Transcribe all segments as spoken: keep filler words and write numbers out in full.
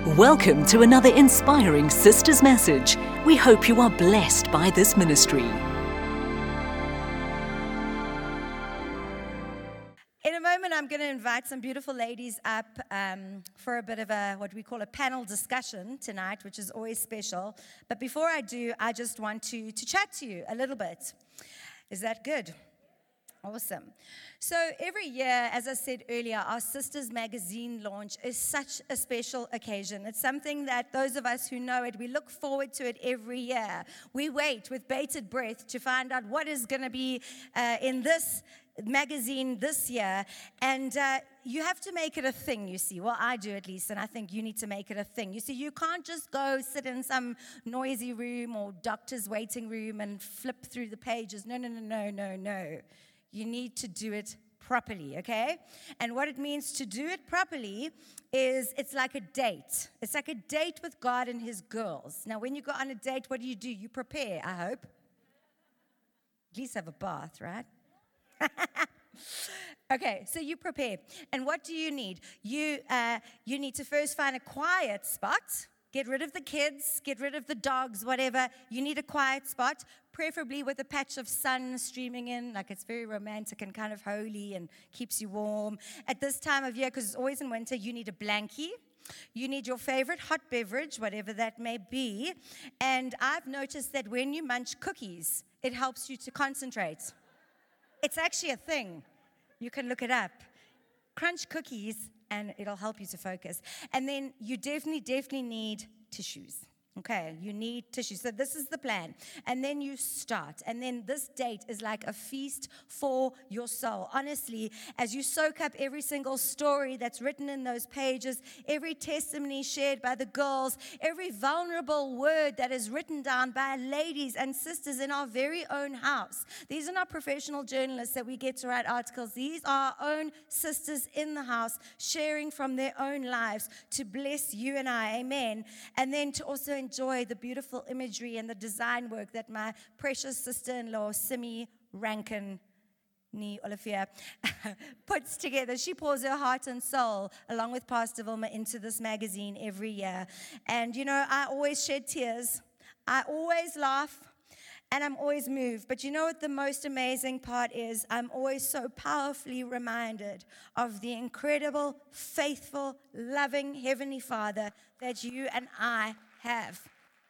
Welcome to another inspiring Sisters message. We hope you are blessed by this ministry. In a moment, I'm going to invite some beautiful ladies up um, for a bit of a, what we call a panel discussion tonight, which is always special. But before I do, I just want to, to chat to you a little bit. Is that good? Awesome. So every year, as I said earlier, our Sisters magazine launch is such a special occasion. It's something that those of us who know it, we look forward to it every year. We wait with bated breath to find out what is going to be uh, in this magazine this year. And uh, you have to make it a thing, you see. Well, I do at least, and I think you need to make it a thing. You see, you can't just go sit in some noisy room or doctor's waiting room and flip through the pages. No, no, no, no, no, no. You need to do it properly, okay? And what it means to do it properly is it's like a date. It's like a date with God and His girls. Now, when you go on a date, what do you do? You prepare, I hope. At least have a bath, right? Okay, so you prepare. And what do you need? You, uh, you need to first find a quiet spot. Get rid of the kids, get rid of the dogs, whatever. You need a quiet spot, preferably with a patch of sun streaming in, like it's very romantic and kind of holy and keeps you warm. At this time of year, because it's always in winter, you need a blankie. You need your favorite hot beverage, whatever that may be. And I've noticed that when you munch cookies, it helps you to concentrate. It's actually a thing. You can look it up. Crunch cookies, and it'll help you to focus. And then you definitely, definitely need tissues. Okay, you need tissues. So this is the plan. And then you start. And then this date is like a feast for your soul. Honestly, as you soak up every single story that's written in those pages, every testimony shared by the girls, every vulnerable word that is written down by ladies and sisters in our very own house. These are not professional journalists that we get to write articles. These are our own sisters in the house sharing from their own lives to bless you and I. Amen. And then to also enjoy the beautiful imagery and the design work that my precious sister-in-law, Simi Rankin, Ni Olivia, puts together. She pours her heart and soul, along with Pastor Vilma, into this magazine every year. And, you know, I always shed tears. I always laugh. And I'm always moved. But you know what the most amazing part is? I'm always so powerfully reminded of the incredible, faithful, loving Heavenly Father that you and I have.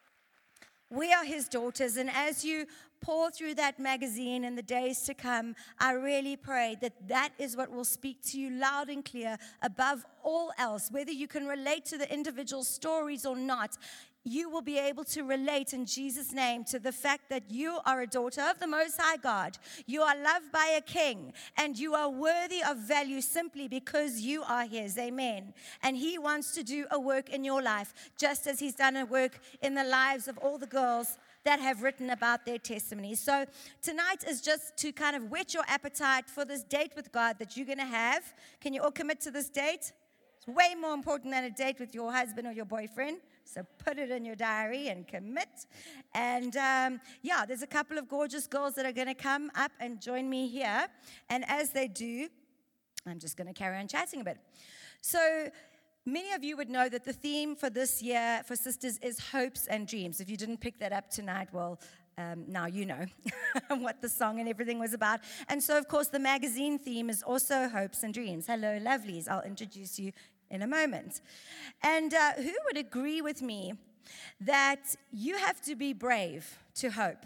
We are His daughters, and as you pour through that magazine in the days to come, I really pray that that is what will speak to you loud and clear above all else. Whether you can relate to the individual stories or not, you will be able to relate in Jesus' name to the fact that you are a daughter of the Most High God. You are loved by a King, and you are worthy of value simply because you are His. Amen. And He wants to do a work in your life, just as He's done a work in the lives of all the girls that have written about their testimonies. So tonight is just to kind of whet your appetite for this date with God that you're going to have. Can you all commit to this date? It's way more important than a date with your husband or your boyfriend. So put it in your diary and commit. And um, yeah, there's a couple of gorgeous girls that are going to come up and join me here. And as they do, I'm just going to carry on chatting a bit. So many of you would know that the theme for this year for Sisters is hopes and dreams. If you didn't pick that up tonight, well, um, now you know what the song and everything was about. And so, of course, the magazine theme is also hopes and dreams. Hello, lovelies. I'll introduce you in a moment. And uh, who would agree with me that you have to be brave to hope?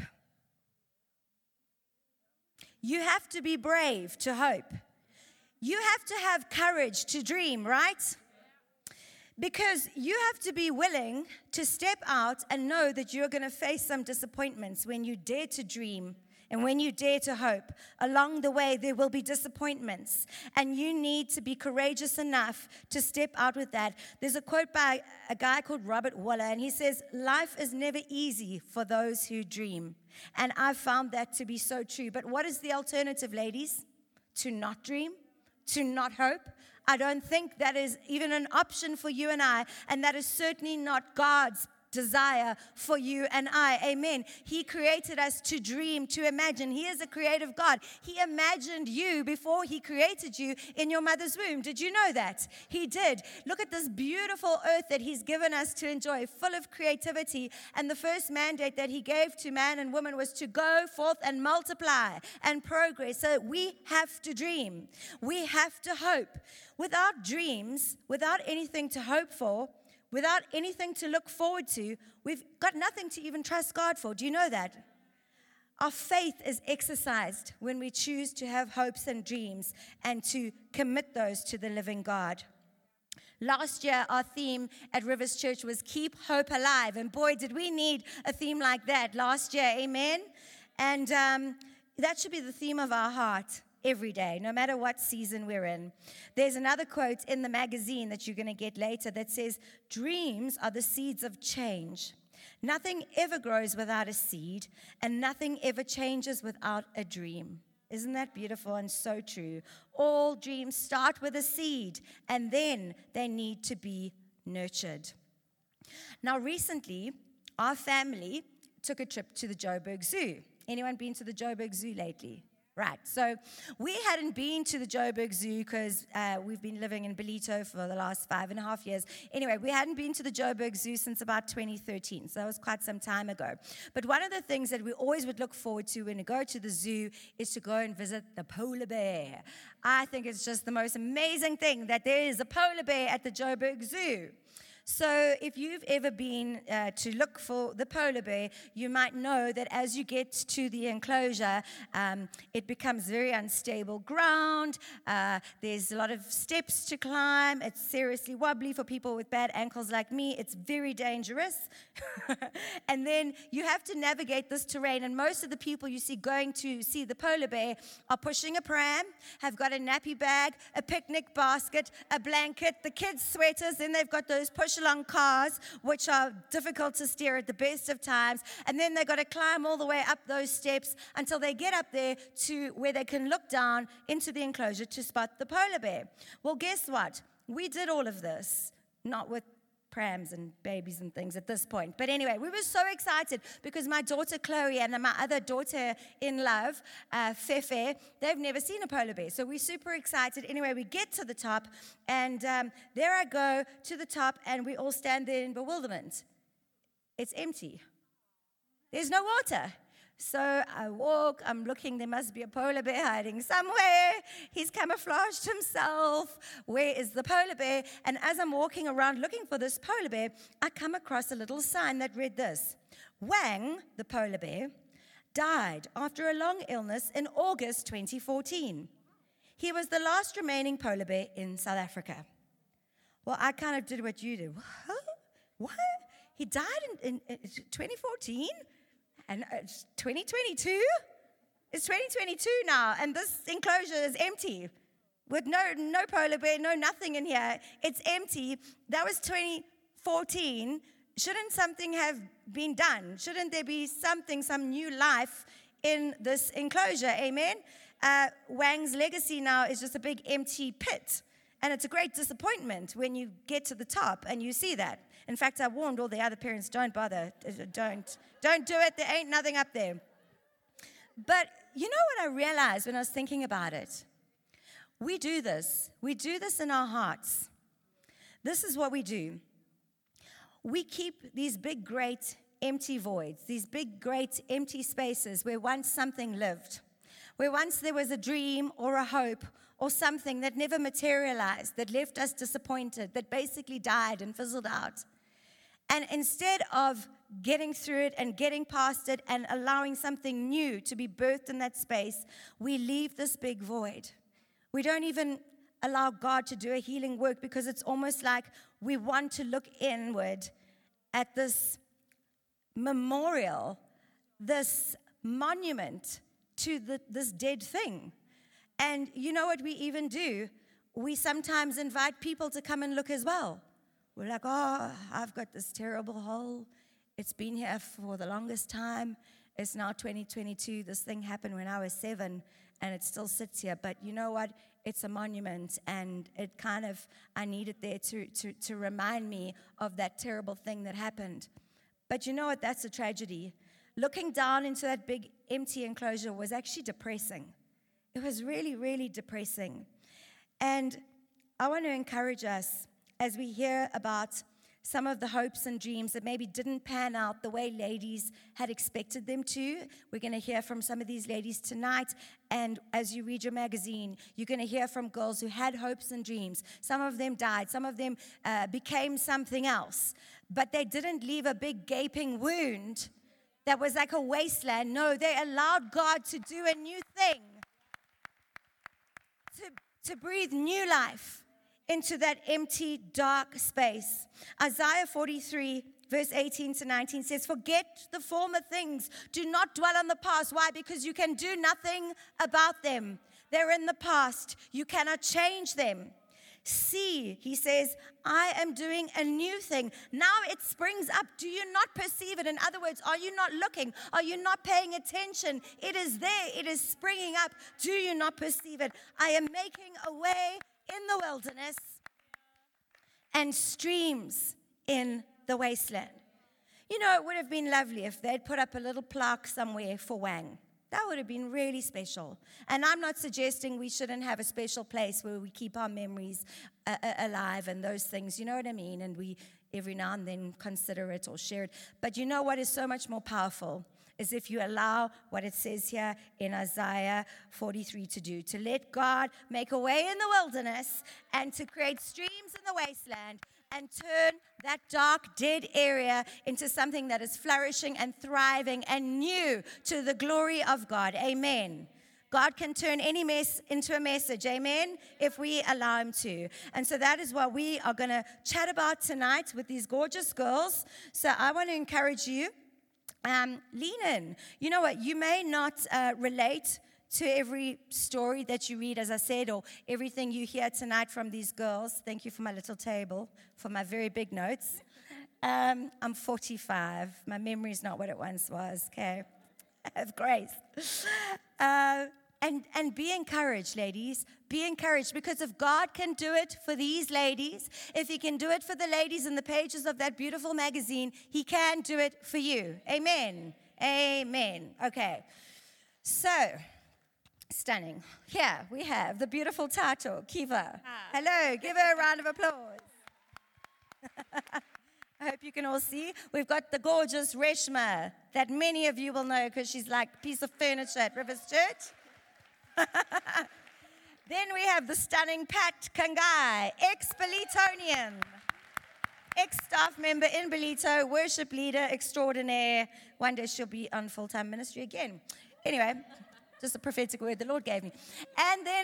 You have to be brave to hope. You have to have courage to dream, right? Because you have to be willing to step out and know that you're going to face some disappointments when you dare to dream. And when you dare to hope, along the way, there will be disappointments. And you need to be courageous enough to step out with that. There's a quote by a guy called Robert Waller, and he says, life is never easy for those who dream. And I've found that to be so true. But what is the alternative, ladies? To not dream? To not hope? I don't think that is even an option for you and I. And that is certainly not God's desire for you and I. Amen. He created us to dream, to imagine. He is a creative God. He imagined you before He created you in your mother's womb. Did you know that? He did. Look at this beautiful earth that He's given us to enjoy, full of creativity. And the first mandate that He gave to man and woman was to go forth and multiply and progress. So we have to dream. We have to hope. Without dreams, without anything to hope for, without anything to look forward to, we've got nothing to even trust God for. Do you know that? Our faith is exercised when we choose to have hopes and dreams and to commit those to the living God. Last year, our theme at Rivers Church was Keep Hope Alive. And boy, did we need a theme like that last year. Amen? And um, that should be the theme of our heart every day, no matter what season we're in. There's another quote in the magazine that you're going to get later that says, dreams are the seeds of change. Nothing ever grows without a seed, and nothing ever changes without a dream. Isn't that beautiful and so true? All dreams start with a seed, and then they need to be nurtured. Now, recently, our family took a trip to the Joburg Zoo. Anyone been to the Joburg Zoo lately? Right, so we hadn't been to the Joburg Zoo because uh, we've been living in Ballito for the last five and a half years. Anyway, we hadn't been to the Joburg Zoo since about twenty thirteen, so that was quite some time ago. But one of the things that we always would look forward to when we go to the zoo is to go and visit the polar bear. I think it's just the most amazing thing that there is a polar bear at the Joburg Zoo. So if you've ever been uh, to look for the polar bear, you might know that as you get to the enclosure, um, it becomes very unstable ground. Uh, there's a lot of steps to climb. It's seriously wobbly for people with bad ankles like me. It's very dangerous. And then you have to navigate this terrain. And most of the people you see going to see the polar bear are pushing a pram, have got a nappy bag, a picnic basket, a blanket, the kids' sweaters, then they've got those push along cars, which are difficult to steer at the best of times, and then they've got to climb all the way up those steps until they get up there to where they can look down into the enclosure to spot the polar bear. Well, guess what? We did all of this, not with prams and babies and things at this point. But anyway, we were so excited because my daughter Chloe and my other daughter in love, uh, Fefe, they've never seen a polar bear. So we're super excited. Anyway, we get to the top, and um, there I go to the top, and we all stand there in bewilderment. It's empty. There's no water. So I walk, I'm looking, there must be a polar bear hiding somewhere. He's camouflaged himself. Where is the polar bear? And as I'm walking around looking for this polar bear, I come across a little sign that read this: Wang, the polar bear, died after a long illness in August twenty fourteen. He was the last remaining polar bear in South Africa. Well, I kind of did what you did. What? What? He died in, in, in twenty fourteen? And it's twenty twenty-two? It's twenty twenty-two now, and this enclosure is empty with no no polar bear, no nothing in here. It's empty. That was twenty fourteen. Shouldn't something have been done? Shouldn't there be something, some new life in this enclosure? Amen? Uh, Wang's legacy now is just a big empty pit. And it's a great disappointment when you get to the top and you see that. In fact, I warned all the other parents, don't bother. Don't, don't do it. There ain't nothing up there. But you know what I realized when I was thinking about it? We do this. We do this in our hearts. This is what we do. We keep these big, great, empty voids, these big, great, empty spaces where once something lived, where once there was a dream or a hope or something that never materialized, that left us disappointed, that basically died and fizzled out. And instead of getting through it and getting past it and allowing something new to be birthed in that space, we leave this big void. We don't even allow God to do a healing work because it's almost like we want to look inward at this memorial, this monument to the, this dead thing. And you know what we even do? We sometimes invite people to come and look as well. We're like, oh, I've got this terrible hole. It's been here for the longest time. It's now twenty twenty-two. This thing happened when I was seven, and it still sits here. But you know what? It's a monument, and it kind of, I need it there to, to, to remind me of that terrible thing that happened. But you know what? That's a tragedy. Looking down into that big empty enclosure was actually depressing. It was really, really depressing. And I want to encourage us as we hear about some of the hopes and dreams that maybe didn't pan out the way ladies had expected them to. We're going to hear from some of these ladies tonight. And as you read your magazine, you're going to hear from girls who had hopes and dreams. Some of them died. Some of them uh, became something else. But they didn't leave a big gaping wound that was like a wasteland. No, they allowed God to do a new thing, to, to breathe new life into that empty, dark space. Isaiah forty-three, verse eighteen to nineteen says, forget the former things. Do not dwell on the past. Why? Because you can do nothing about them. They're in the past. You cannot change them. See, he says, I am doing a new thing. Now it springs up. Do you not perceive it? In other words, are you not looking? Are you not paying attention? It is there. It is springing up. Do you not perceive it? I am making a way in the wilderness and streams in the wasteland. You know, it would have been lovely if they'd put up a little plaque somewhere for Wang. That would have been really special. And I'm not suggesting we shouldn't have a special place where we keep our memories uh, alive and those things, you know what I mean? And we every now and then consider it or share it. But you know what is so much more powerful is if you allow what it says here in Isaiah forty-three to do, to let God make a way in the wilderness and to create streams in the wasteland and turn that dark, dead area into something that is flourishing and thriving and new to the glory of God. Amen. God can turn any mess into a message, amen, if we allow him to. And so that is what we are going to chat about tonight with these gorgeous girls. So I want to encourage you, um, lean in. You know what? You may not uh, relate to every story that you read, as I said, or everything you hear tonight from these girls. Thank you for my little table, for my very big notes. Um, I'm forty-five. My memory is not what it once was, okay? I have grace. Uh, and, and be encouraged, ladies. Be encouraged, because if God can do it for these ladies, if he can do it for the ladies in the pages of that beautiful magazine, he can do it for you. Amen. Amen. Okay. So, stunning. Here we have the beautiful Tato, Kiva. Hi. Hello, give her a round of applause. I hope you can all see. We've got the gorgeous Reshma that many of you will know because she's like a piece of furniture at Rivers Church. Then we have the stunning Pat Kangai, ex-Belitonian, ex-staff member in Belito, worship leader extraordinaire. One day she'll be on full-time ministry again. Anyway, just a prophetic word the Lord gave me. And then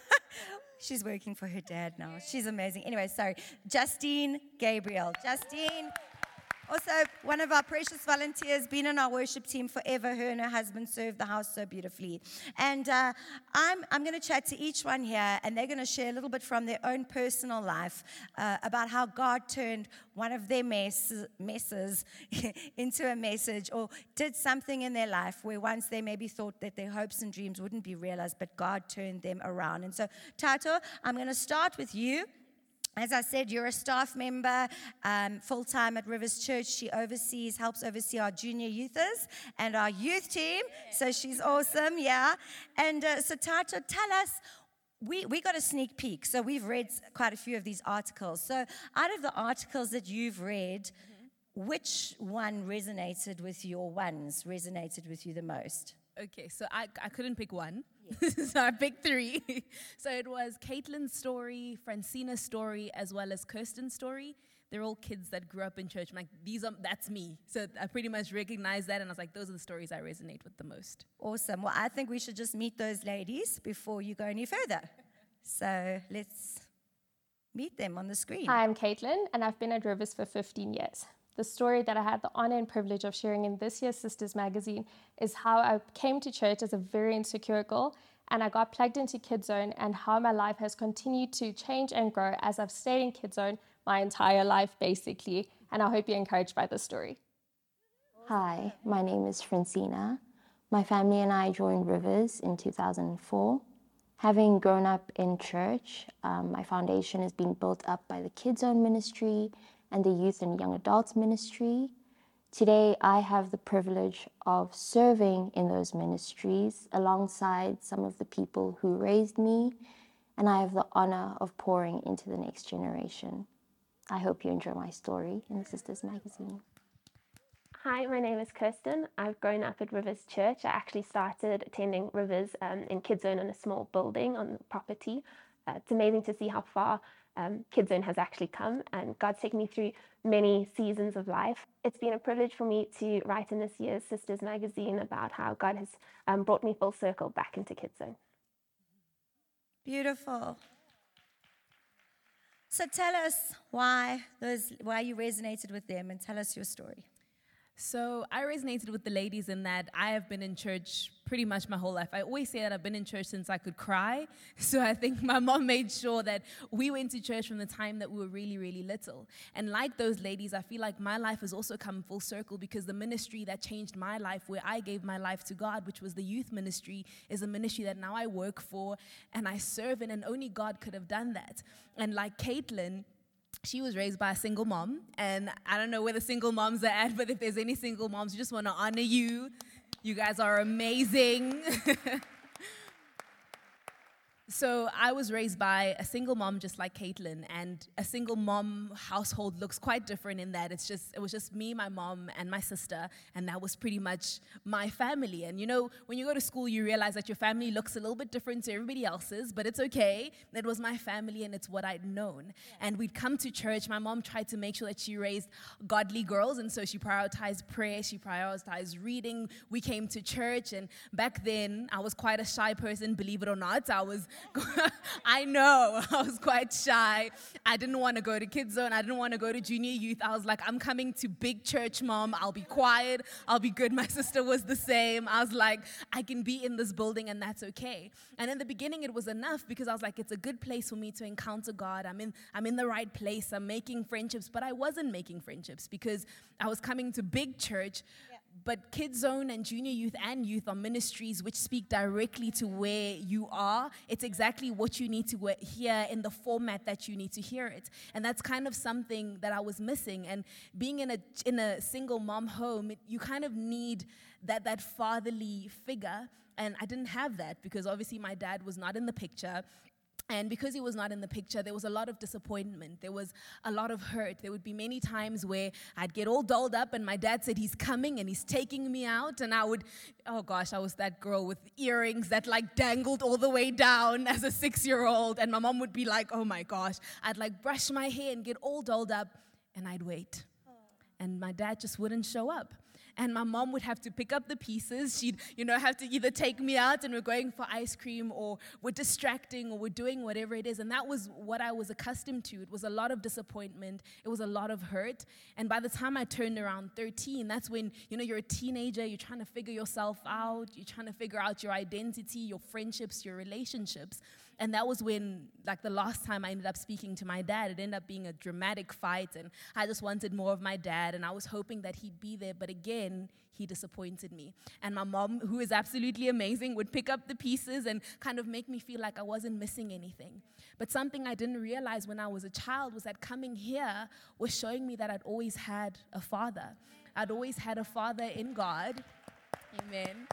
she's working for her dad now. She's amazing. Anyway, sorry. Justine Gabriel. Justine, also one of our precious volunteers, been in our worship team forever. Her and her husband served the house so beautifully. And uh, I'm, I'm going to chat to each one here, and they're going to share a little bit from their own personal life uh, about how God turned one of their mess, messes into a message, or did something in their life where once they maybe thought that their hopes and dreams wouldn't be realized, but God turned them around. And so, Tato, I'm going to start with you. As I said, you're a staff member um, full-time at Rivers Church. She oversees, helps oversee our junior youthers and our youth team. So she's awesome, yeah. And uh, so, Tato, tell us, we, we got a sneak peek. So we've read quite a few of these articles. So out of the articles that you've read, mm-hmm. which one resonated with you, or ones resonated with you the most? Okay, so I, I couldn't pick one. Yes. So I picked three. So it was Caitlin's story, Francina's story, as well as Kirsten's story. They're all kids that grew up in church. I'm like, these are, that's me. So I pretty much recognized that, and I was like, those are the stories I resonate with the most. Awesome. Well, I think we should just meet those ladies before you go any further. So let's meet them on the screen. Hi, I'm Caitlin, and I've been at Rivers for fifteen years. The story that I had the honor and privilege of sharing in this year's Sisters magazine is how I came to church as a very insecure girl, and I got plugged into KidZone, and how my life has continued to change and grow as I've stayed in KidZone my entire life, basically. And I hope you're encouraged by this story. Hi, my name is Francina. My family and I joined Rivers in two thousand four. Having grown up in church, um, my foundation is being built up by the KidZone ministry and the youth and young adults ministry. Today, I have the privilege of serving in those ministries alongside some of the people who raised me, and I have the honor of pouring into the next generation. I hope you enjoy my story in the Sisters Magazine. Hi, my name is Kirsten. I've grown up at Rivers Church. I actually started attending Rivers um, in Kids Zone in a small building on the property. Uh, it's amazing to see how far um, Kids Zone has actually come, and God's taken me through many seasons of life. It's been a privilege for me to write in this year's Sisters Magazine about how God has um, brought me full circle back into Kids Zone. Beautiful. So tell us why those why you resonated with them, and tell us your story. So I resonated with the ladies in that I have been in church pretty much my whole life. I always say that I've been in church since I could cry. So I think my mom made sure that we went to church from the time that we were really, really little. And like those ladies, I feel like my life has also come full circle, because the ministry that changed my life, where I gave my life to God, which was the youth ministry, is a ministry that now I work for and I serve in, and only God could have done that. And like Caitlin, she was raised by a single mom, and I don't know where the single moms are at, but if there's any single moms, we just want to honor you. You guys are amazing. So I was raised by a single mom just like Caitlin, and a single mom household looks quite different in that it's just it was just me, my mom, and my sister, and that was pretty much my family. And you know, when you go to school, you realize that your family looks a little bit different to everybody else's, but it's okay. It was my family, and it's what I'd known. Yeah. And we'd come to church. My mom tried to make sure that she raised godly girls, and so she prioritized prayer, she prioritized reading. We came to church, and back then, I was quite a shy person, believe it or not. I was I know, I was quite shy. I didn't want to go to Kids Zone. I didn't want to go to junior youth. I was like, I'm coming to big church, Mom. I'll be quiet. I'll be good. My sister was the same. I was like, I can be in this building, and that's okay. And in the beginning, it was enough, because I was like, it's a good place for me to encounter God. I'm in, I'm in the right place. I'm making friendships. But I wasn't making friendships, because I was coming to big church. Yeah. But Kids Zone and junior youth and youth are ministries which speak directly to where you are. It's exactly what you need to hear in the format that you need to hear it. And that's kind of something that I was missing. And being in a in a single mom home, it, you kind of need that that fatherly figure. And I didn't have that, because obviously my dad was not in the picture. And because he was not in the picture, there was a lot of disappointment. There was a lot of hurt. There would be many times where I'd get all dolled up, and my dad said he's coming and he's taking me out. And I would, oh gosh, I was that girl with earrings that like dangled all the way down as a six-year-old. And my mom would be like, oh my gosh. I'd like brush my hair and get all dolled up, and I'd wait. And my dad just wouldn't show up. And my mom would have to pick up the pieces. She'd, you know, have to either take me out and we're going for ice cream, or we're distracting, or we're doing whatever it is. And that was what I was accustomed to. It was a lot of disappointment. It was a lot of hurt. And by the time I turned around thirteen, that's when, you know, you're a teenager. You're trying to figure yourself out. You're trying to figure out your identity, your friendships, your relationships. And that was when, like, the last time I ended up speaking to my dad, it ended up being a dramatic fight, and I just wanted more of my dad, and I was hoping that he'd be there, but again, he disappointed me. And my mom, who is absolutely amazing, would pick up the pieces and kind of make me feel like I wasn't missing anything. But something I didn't realize when I was a child was that coming here was showing me that I'd always had a father. I'd always had a father in God. Amen.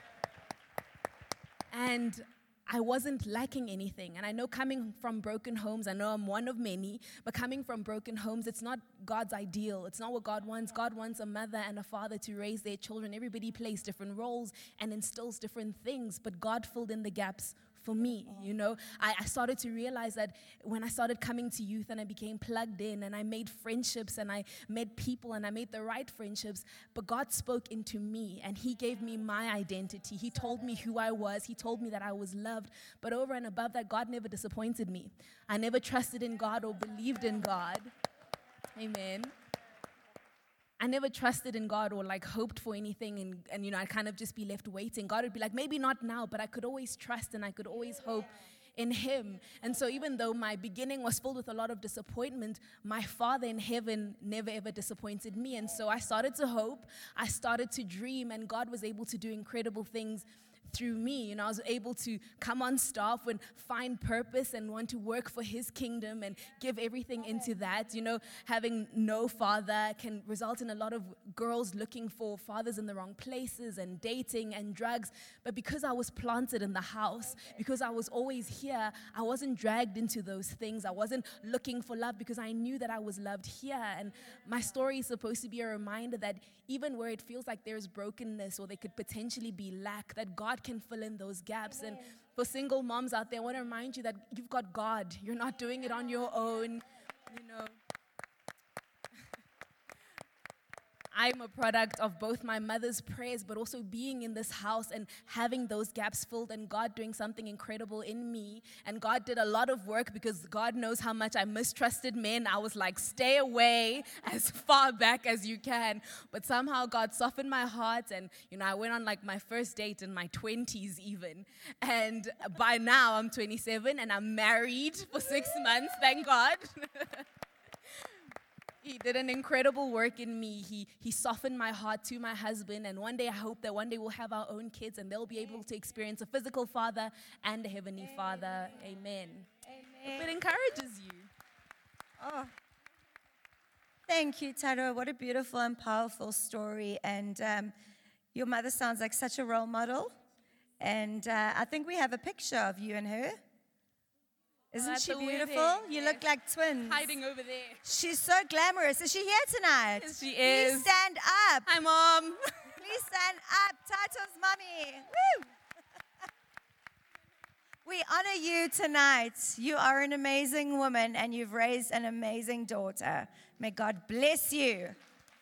And I wasn't lacking anything. And I know coming from broken homes, I know I'm one of many, but coming from broken homes, it's not God's ideal. It's not what God wants. God wants a mother and a father to raise their children. Everybody plays different roles and instills different things, but God filled in the gaps for me, you know. I, I started to realize that when I started coming to youth and I became plugged in and I made friendships and I met people and I made the right friendships, but God spoke into me and he gave me my identity. He told me who I was. He told me that I was loved. But over and above that, God never disappointed me. I never trusted in God or believed in God. Amen. I never trusted in God or like hoped for anything, and, and you know, I'd kind of just be left waiting. God would be like, maybe not now, but I could always trust and I could always hope in him. And so even though my beginning was filled with a lot of disappointment, my Father in heaven never ever disappointed me. And so I started to hope, I started to dream, and God was able to do incredible things through me. You know, I was able to come on staff and find purpose and want to work for his kingdom and give everything into that. You know, having no father can result in a lot of girls looking for fathers in the wrong places and dating and drugs. But because I was planted in the house, because I was always here, I wasn't dragged into those things. I wasn't looking for love because I knew that I was loved here. And my story is supposed to be a reminder that even where it feels like there's brokenness or there could potentially be lack, that God can fill in those gaps. And for single moms out there, I want to remind you that you've got God. You're not doing it on your own, you know. I'm a product of both my mother's prayers, but also being in this house and having those gaps filled and God doing something incredible in me. And God did a lot of work because God knows how much I mistrusted men. I was like, stay away as far back as you can. But somehow God softened my heart. And, you know, I went on like my first date in my twenties even. And by now I'm twenty-seven and I'm married for six months, thank God. He did an incredible work in me. He he softened my heart to my husband. And one day, I hope that one day we'll have our own kids and they'll be able to experience a physical father and a heavenly Amen. Father. Amen. Amen. If it encourages you. Oh. Thank you, Taro. What a beautiful and powerful story. And um, your mother sounds like such a role model. And uh, I think we have a picture of you and her. Isn't oh, she beautiful? You look like twins. Hiding over there. She's so glamorous. Is she here tonight? Yes, she is. Please stand up. Hi, Mom. Please stand up. Tato's mommy. Woo! We honor you tonight. You are an amazing woman and you've raised an amazing daughter. May God bless you.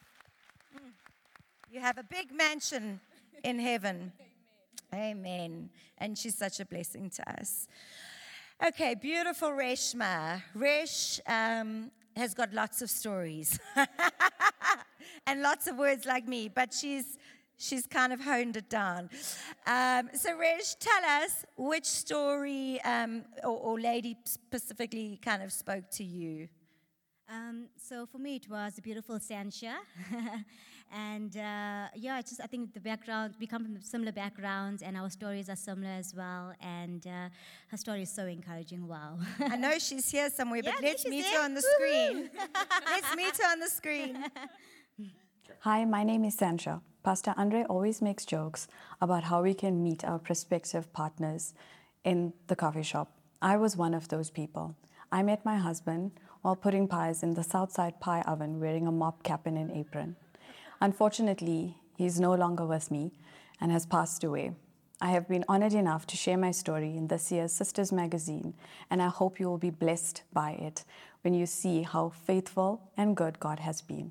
You have a big mansion in heaven. Amen. Amen. And she's such a blessing to us. Okay, beautiful Reshma. Resh um, has got lots of stories and lots of words like me, but she's she's kind of honed it down. Um, so Resh, tell us which story um, or, or lady specifically kind of spoke to you. Um, so for me, it was a beautiful Sancha. And uh, yeah, it's just I think the background, we come from similar backgrounds and our stories are similar as well. And uh, her story is so encouraging. Wow. I know she's here somewhere, but yeah, let's meet there. her on the screen. Let's meet her on the screen. Hi, my name is Sancha. Pastor Andre always makes jokes about how we can meet our prospective partners in the coffee shop. I was one of those people. I met my husband while putting pies in the Southside pie oven wearing a mop cap and an apron. Unfortunately, he's no longer with me and has passed away. I have been honored enough to share my story in this year's Sisters magazine, and I hope you will be blessed by it when you see how faithful and good God has been.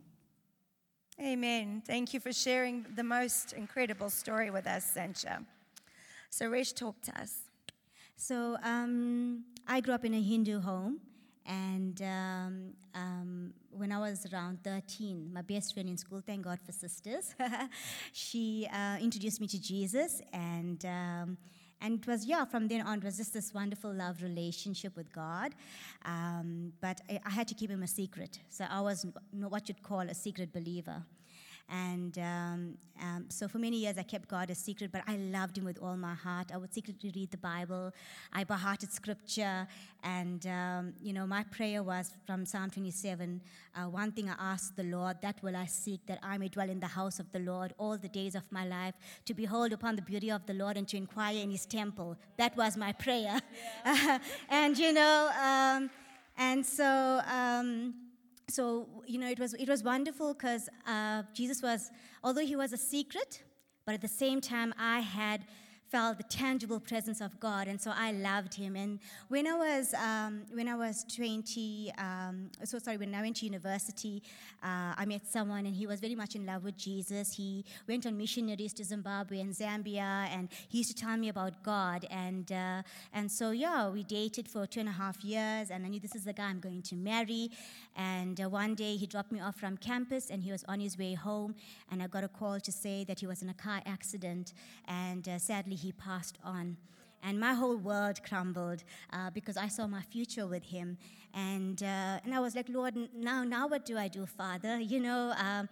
Amen. Thank you for sharing the most incredible story with us, Sancha. So, Resh, talk to us. So um, I grew up in a Hindu home. And um, um, when I was around thirteen, my best friend in school, thank God for sisters, she uh, introduced me to Jesus. And um, and it was, yeah, from then on, it was just this wonderful love relationship with God. Um, but I, I had to keep him a secret. So I was what you'd call a secret believer. And um, um, so for many years I kept God a secret, but I loved him with all my heart. I would secretly read the Bible. I by-hearted scripture. And, um, you know, my prayer was from Psalm twenty-seven, uh, one thing I asked the Lord, that will I seek, that I may dwell in the house of the Lord all the days of my life, to behold upon the beauty of the Lord and to inquire in his temple. That was my prayer. Yeah. And, you know, um, and so... Um, So, you know, it was it was wonderful because uh, Jesus was, although he was a secret, but at the same time I had felt the tangible presence of God, and so I loved him. And when I was um, when I was twenty, um, so sorry, when I went to university, uh, I met someone, and he was very much in love with Jesus. He went on missionaries to Zimbabwe and Zambia, and he used to tell me about God. And uh, and so yeah, we dated for two and a half years, and I knew this is the guy I'm going to marry. And uh, one day he dropped me off from campus, and he was on his way home, and I got a call to say that he was in a car accident, and uh, sadly he passed on. And my whole world crumbled uh, because I saw my future with him. And uh, and I was like, Lord, now now what do I do, Father? You know, um,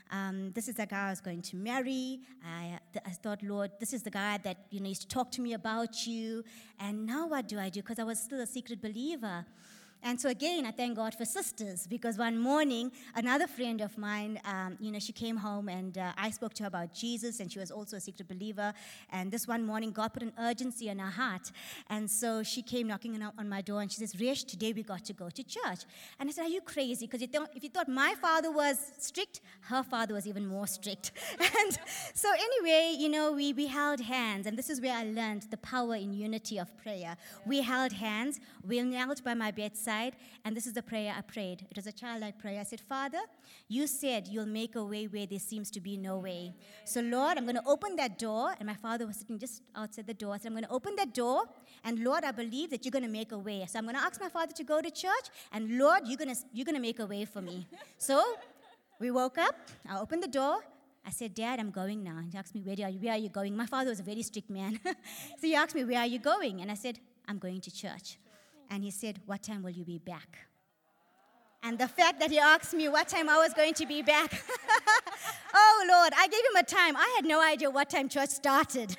Um, this is the guy I was going to marry. I, I thought, Lord, this is the guy that, you know, used to talk to me about you. And now what do I do? Because I was still a secret believer. And so again, I thank God for sisters, because one morning, another friend of mine, um, you know, she came home and uh, I spoke to her about Jesus, and she was also a secret believer. And this one morning, God put an urgency in her heart. And so she came knocking on, on my door, and she says, Resh, today we got to go to church. And I said, are you crazy? Because you th- if you thought my father was strict, her father was even more strict. And so anyway, you know, we, we held hands, and this is where I learned the power in unity of prayer. We held hands, we knelt by my bedside, and this is the prayer I prayed. It was a childlike prayer. I said, Father, you said you'll make a way where there seems to be no way. So, Lord, I'm going to open that door. And my father was sitting just outside the door. I said, I'm going to open that door. And, Lord, I believe that you're going to make a way. So I'm going to ask my father to go to church. And, Lord, you're going to, you're going to make a way for me. So we woke up. I opened the door. I said, Dad, I'm going now. He asked me, where are you, where are you going? My father was a very strict man. So he asked me, where are you going? And I said, I'm going to church. And he said, what time will you be back? And the fact that he asked me what time I was going to be back, oh, Lord, I gave him a time. I had no idea what time church started.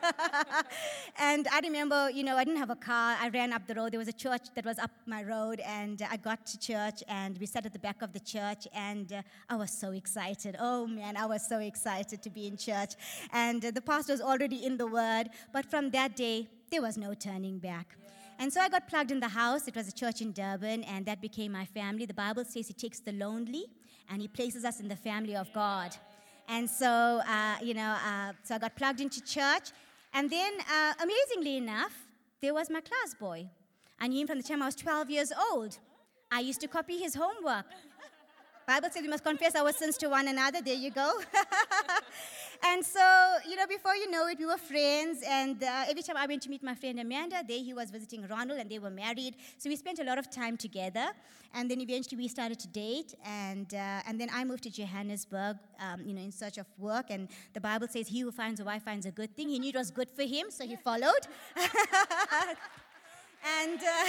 And I remember, you know, I didn't have a car. I ran up the road. There was a church that was up my road, and I got to church, and we sat at the back of the church, and uh, I was so excited. Oh, man, I was so excited to be in church. And uh, the pastor was already in the Word, but from that day, there was no turning back. And so I got plugged in the house. It was a church in Durban, and that became my family. The Bible says he takes the lonely, and he places us in the family of God. And so, uh, you know, uh, so I got plugged into church. And then, uh, amazingly enough, there was my class boy. I knew him from the time I was twelve years old. I used to copy his homework. Bible says we must confess our sins to one another. There you go. And so, you know, before you know it, we were friends. And uh, every time I went to meet my friend Amanda, there he was visiting Ronald, and they were married. So we spent a lot of time together. And then eventually we started to date. And uh, and then I moved to Johannesburg, um, you know, in search of work. And the Bible says he who finds a wife finds a good thing. He knew it was good for him, so he followed. and... Uh,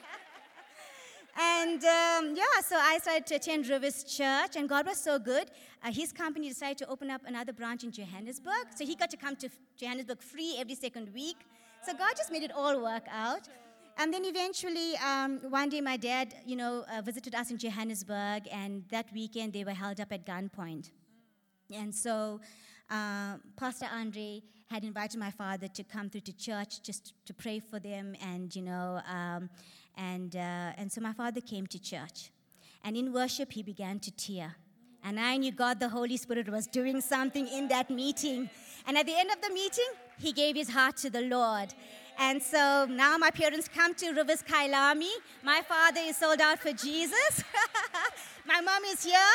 And, um, yeah, so I started to attend Rivers Church, and God was so good. Uh, his company decided to open up another branch in Johannesburg, so he got to come to Johannesburg free every second week. So God just made it all work out. And then eventually, um, one day my dad, you know, uh, visited us in Johannesburg, and that weekend they were held up at gunpoint. And so uh, Pastor Andre had invited my father to come through to church just to pray for them, and, you know... Um, And, uh, and so my father came to church. And in worship, he began to tear. And I knew God, the Holy Spirit, was doing something in that meeting. And at the end of the meeting, he gave his heart to the Lord. And so now my parents come to Rivers Kailami. My father is sold out for Jesus. My mom is here.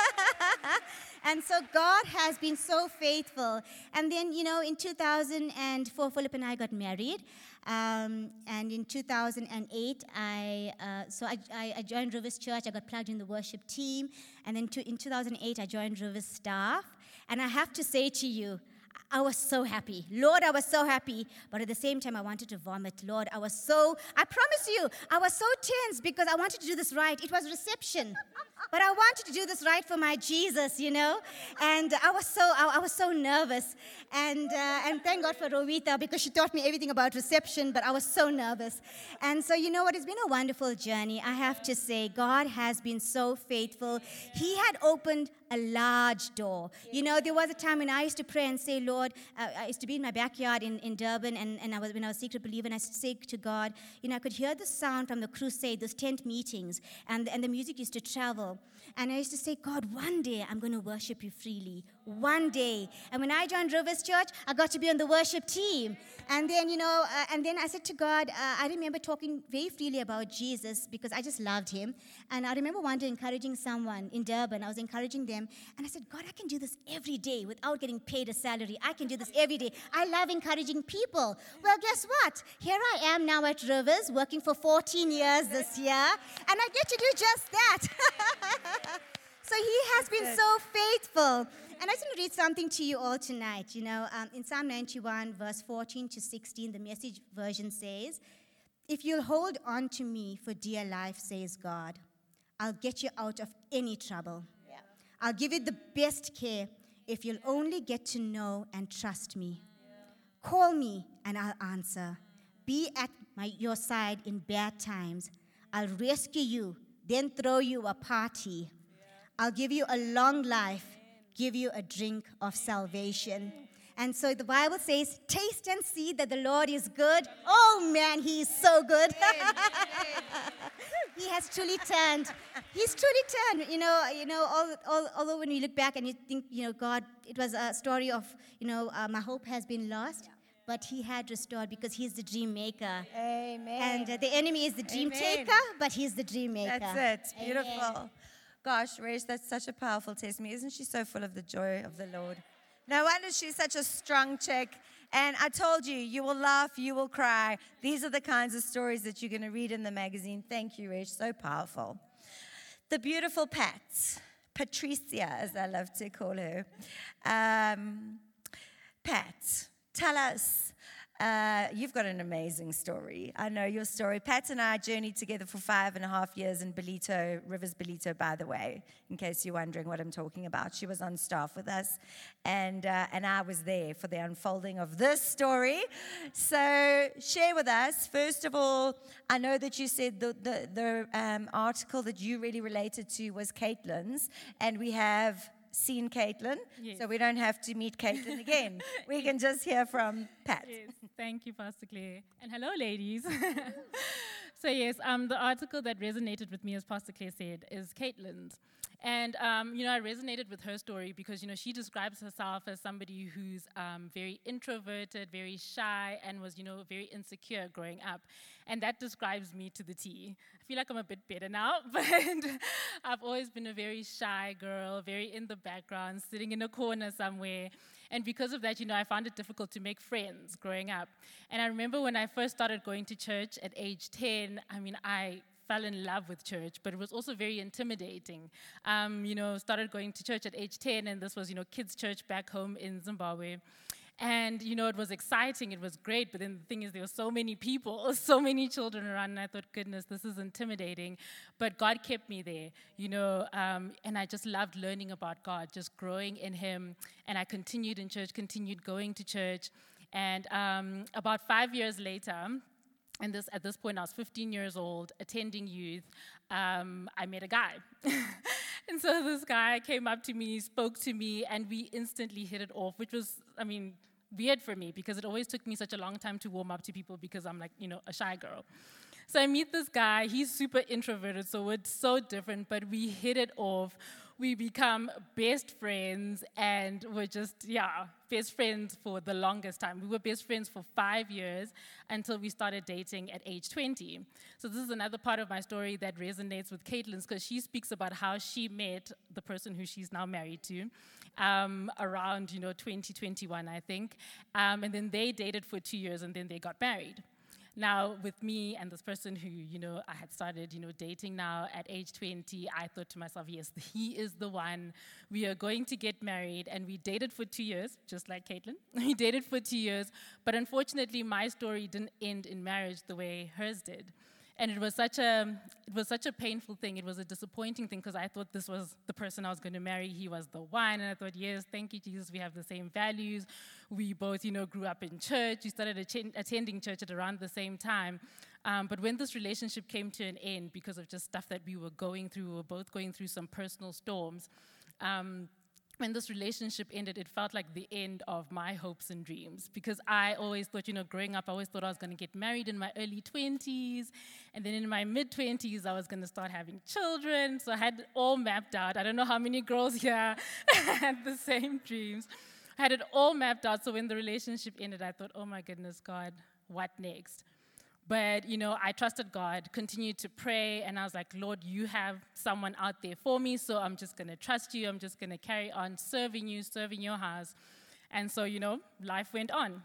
And so God has been so faithful. And then, you know, in two thousand four, Philip and I got married. Um, and in two thousand eight, I uh, so I, I joined Rivers Church. I got plugged in the worship team. And then to, in two thousand eight, I joined Rivers staff. And I have to say to you, I was so happy. Lord, I was so happy. But at the same time, I wanted to vomit. Lord, I was so, I promise you, I was so tense because I wanted to do this right. It was reception. But I wanted to do this right for my Jesus, you know. And I was so, I, I was so nervous. And uh, and thank God for Rowita, because she taught me everything about reception, but I was so nervous. And so, you know what, it's been a wonderful journey. I have to say, God has been so faithful. He had opened a large door. You know, there was a time when I used to pray and say, Lord, uh, I used to be in my backyard in, in Durban, and, and I was when I was a secret believer, and I used to say to God, you know, I could hear the sound from the crusade, those tent meetings, and, and the music used to travel. And I used to say, God, one day I'm going to worship you freely. One day. And when I joined Rivers Church, I got to be on the worship team. And then, you know, uh, and then I said to God, uh, I remember talking very freely about Jesus because I just loved him. And I remember one day encouraging someone in Durban. I was encouraging them. And I said, God, I can do this every day without getting paid a salary. I can do this every day. I love encouraging people. Well, guess what? Here I am now at Rivers, working for fourteen years this year. And I get to do just that. So he has been so faithful. And I just want to read something to you all tonight. You know, um, in Psalm ninety-one, verse fourteen to sixteen, the Message version says, if you'll hold on to me for dear life, says God, I'll get you out of any trouble. Yeah. I'll give you the best care if you'll only get to know and trust me. Call me and I'll answer. Be at my, your side in bad times. I'll rescue you, then throw you a party. I'll give you a long life, give you a drink of salvation. And so the Bible says, taste and see that the Lord is good. Oh man, he is so good. He has truly turned. He's truly turned. You know, you know. All, all, although when you look back and you think, you know, God, it was a story of, you know, uh, my hope has been lost, yeah. But He had restored because He's the dream maker. Amen. And uh, the enemy is the dream Amen. taker, but He's the dream maker. That's it. Beautiful. Amen. Gosh, Resh, that's such a powerful testimony. Isn't she so full of the joy of the Lord? No wonder she's such a strong chick. And I told you, you will laugh, you will cry. These are the kinds of stories that you're going to read in the magazine. Thank you, Resh. So powerful. The beautiful Pat, Patricia, as I love to call her. Um, Pat, tell us. Uh, you've got an amazing story. I know your story. Pat and I journeyed together for five and a half years in Ballito, Rivers Ballito, by the way, in case you're wondering what I'm talking about. She was on staff with us, and uh, and I was there for the unfolding of this story. So share with us, first of all, I know that you said the, the, the um, article that you really related to was Caitlin's, and we have seen Caitlin, yes. So we don't have to meet Caitlin again. We can just hear from Pat. Yes. Thank you, Pastor Claire. And hello, ladies. So yes, um, the article that resonated with me, as Pastor Claire said, is Caitlin's. And, um, you know, I resonated with her story because, you know, she describes herself as somebody who's um, very introverted, very shy, and was, you know, very insecure growing up. And that describes me to the T. I feel like I'm a bit better now, but I've always been a very shy girl, very in the background, sitting in a corner somewhere. And because of that, you know, I found it difficult to make friends growing up. And I remember when I first started going to church at age ten, I mean, I fell in love with church, but it was also very intimidating. Um, you know, started going to church at age ten, and this was, you know, kids' church back home in Zimbabwe. And, you know, it was exciting, it was great, but then the thing is there were so many people, so many children around, and I thought, goodness, this is intimidating. But God kept me there, you know, um, and I just loved learning about God, just growing in Him. And I continued in church, continued going to church. And um, about five years later, and this at this point I was fifteen years old, attending youth, um, I met a guy. And so this guy came up to me, spoke to me, and we instantly hit it off, which was, I mean, weird for me because it always took me such a long time to warm up to people because I'm like, you know, a shy girl. So I meet this guy, he's super introverted, so it's so different, but we hit it off. We become best friends, and we're just, yeah, best friends for the longest time. We were best friends for five years until we started dating at age twenty. So this is another part of my story that resonates with Caitlin's because she speaks about how she met the person who she's now married to um, around, you know, twenty twenty-one, I think. Um, and then they dated for two years, and then they got married. Now, with me and this person who, you know, I had started, you know, dating now at age twenty, I thought to myself, yes, he is the one. We are going to get married, and we dated for two years, just like Caitlin. We dated for two years, but unfortunately, my story didn't end in marriage the way hers did. And it was such a, it was such a painful thing. It was a disappointing thing because I thought this was the person I was going to marry. He was the one, and I thought, yes, thank you, Jesus. We have the same values. We both, you know, grew up in church. We started att- attending church at around the same time. Um, but when this relationship came to an end because of just stuff that we were going through, we were both going through some personal storms. Um, When this relationship ended, it felt like the end of my hopes and dreams because I always thought, you know, growing up, I always thought I was going to get married in my early twenties, and then in my mid-twenties, I was going to start having children, so I had it all mapped out. I don't know how many girls here had the same dreams. I had it all mapped out, so when the relationship ended, I thought, oh my goodness, God, what next? But, you know, I trusted God, continued to pray, and I was like, Lord, you have someone out there for me, so I'm just going to trust you. I'm just going to carry on serving you, serving your house. And so, you know, life went on.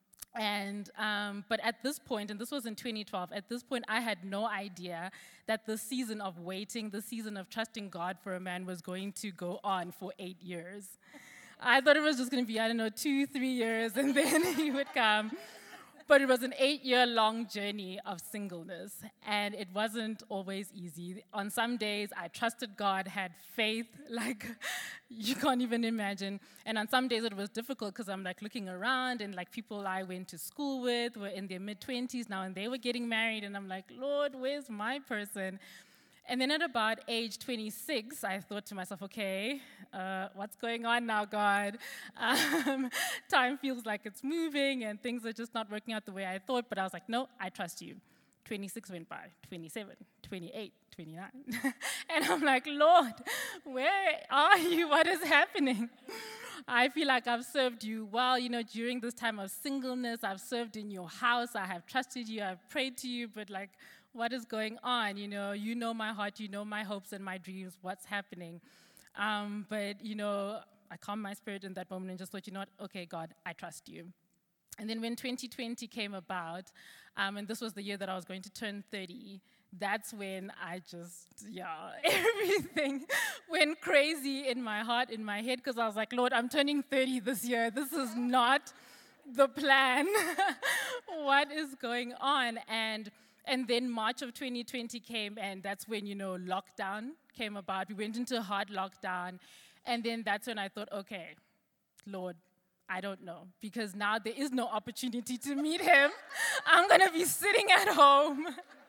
And, um, but at this point, and this was in twenty twelve, at this point, I had no idea that the season of waiting, the season of trusting God for a man was going to go on for eight years. I thought it was just going to be, I don't know, two, three years, and then he would come. But it was an eight-year-long journey of singleness, and it wasn't always easy. On some days, I trusted God, had faith, like you can't even imagine. And on some days, it was difficult because I'm like looking around, and like people I went to school with were in their mid-twenties now, and they were getting married, and I'm like, Lord, where's my person? And then at about age twenty-six, I thought to myself, okay, uh, what's going on now, God? Um, time feels like it's moving and things are just not working out the way I thought, but I was like, no, I trust you. twenty-six went by, twenty-seven, twenty-eight, twenty-nine. And I'm like, Lord, where are you? What is happening? I feel like I've served you well, you know, during this time of singleness. I've served in your house. I have trusted you. I've prayed to you, but like, what is going on? You know, you know my heart, you know my hopes and my dreams, what's happening. Um, but, you know, I calmed my spirit in that moment and just thought, you know what, okay, God, I trust you. And then when twenty twenty came about, um, and this was the year that I was going to turn thirty, that's when I just, yeah, everything went crazy in my heart, in my head, because I was like, Lord, I'm turning thirty this year. This is not the plan. What is going on? And And then March of twenty twenty came, and that's when, you know, lockdown came about. We went into a hard lockdown, and then that's when I thought, okay, Lord, I don't know, because now there is no opportunity to meet him. I'm going to be sitting at home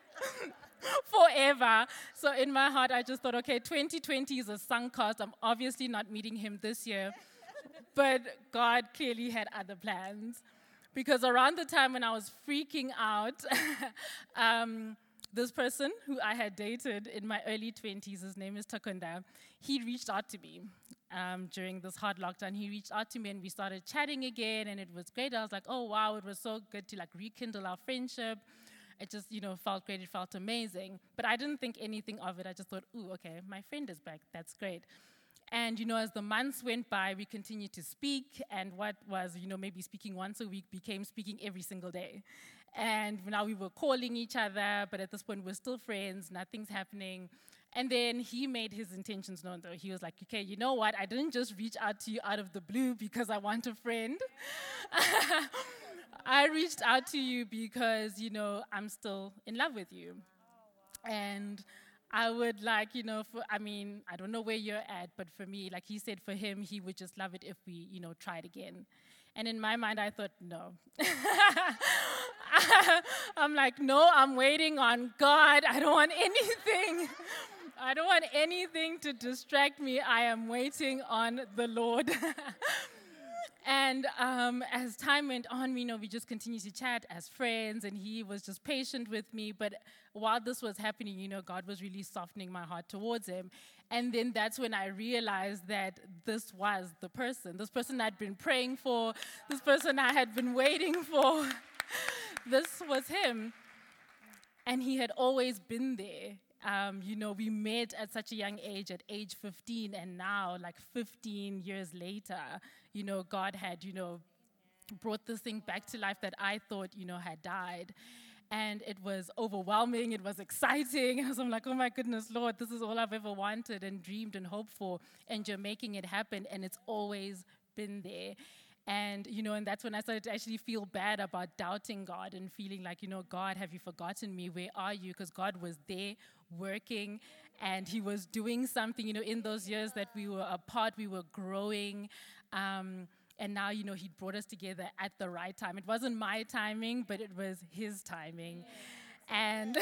forever. So in my heart, I just thought, okay, twenty twenty is a sunk cost. I'm obviously not meeting him this year, but God clearly had other plans. Because around the time when I was freaking out, um, this person who I had dated in my early twenties, his name is Takunda, he reached out to me um, during this hard lockdown. He reached out to me and we started chatting again, and it was great. I was like, oh, wow, it was so good to like rekindle our friendship. It just, you know, felt great. It felt amazing. But I didn't think anything of it. I just thought, ooh, okay, my friend is back. That's great. And, you know, as the months went by, we continued to speak, and what was, you know, maybe speaking once a week became speaking every single day. And now we were calling each other, but at this point we're still friends, nothing's happening. And then he made his intentions known, though. He was like, okay, you know what? I didn't just reach out to you out of the blue because I want a friend. I reached out to you because, you know, I'm still in love with you. And I would like, you know, for, I mean, I don't know where you're at, but for me, like he said, for him, he would just love it if we, you know, tried again. And in my mind, I thought, no. I'm like, no, I'm waiting on God. I don't want anything. I don't want anything to distract me. I am waiting on the Lord. And um, as time went on, you know, we just continued to chat as friends, and he was just patient with me. But while this was happening, you know, God was really softening my heart towards him. And then that's when I realized that this was the person, this person I'd been praying for, this person I had been waiting for. This was him. And he had always been there. Um, you know, we met at such a young age, at age fifteen, and now, like fifteen years later, you know, God had, you know, brought this thing back to life that I thought, you know, had died. And it was overwhelming, it was exciting. I was I'm like, oh my goodness, Lord, this is all I've ever wanted and dreamed and hoped for, and you're making it happen, and it's always been there. And, you know, and that's when I started to actually feel bad about doubting God and feeling like, you know, God, have you forgotten me? Where are you? Because God was there working, and he was doing something, you know, in those years that we were apart, we were growing. Um, and now, you know, he brought us together at the right time. It wasn't my timing, but it was his timing. And...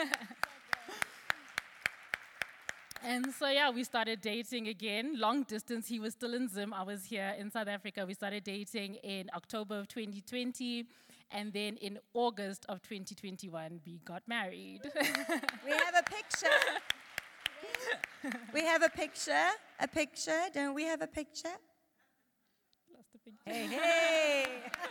And so, yeah, we started dating again, long distance. He was still in Zim. I was here in South Africa. We started dating in October of twenty twenty. And then in August of twenty twenty-one, we got married. We have a picture. We have a picture. A picture. Don't we have a picture? Lost the picture. Hey, hey.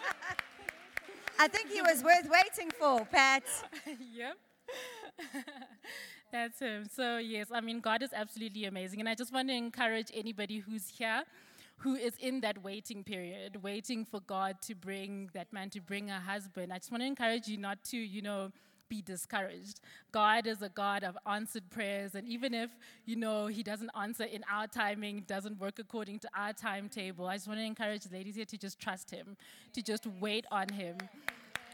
I think he was worth waiting for, Pat. Yep. That's him. So, yes, I mean, God is absolutely amazing. And I just want to encourage anybody who's here, who is in that waiting period, waiting for God to bring that man, to bring a husband. I just want to encourage you not to, you know, be discouraged. God is a God of answered prayers. And even if, you know, he doesn't answer in our timing, doesn't work according to our timetable, I just want to encourage ladies here to just trust him, to just wait on him.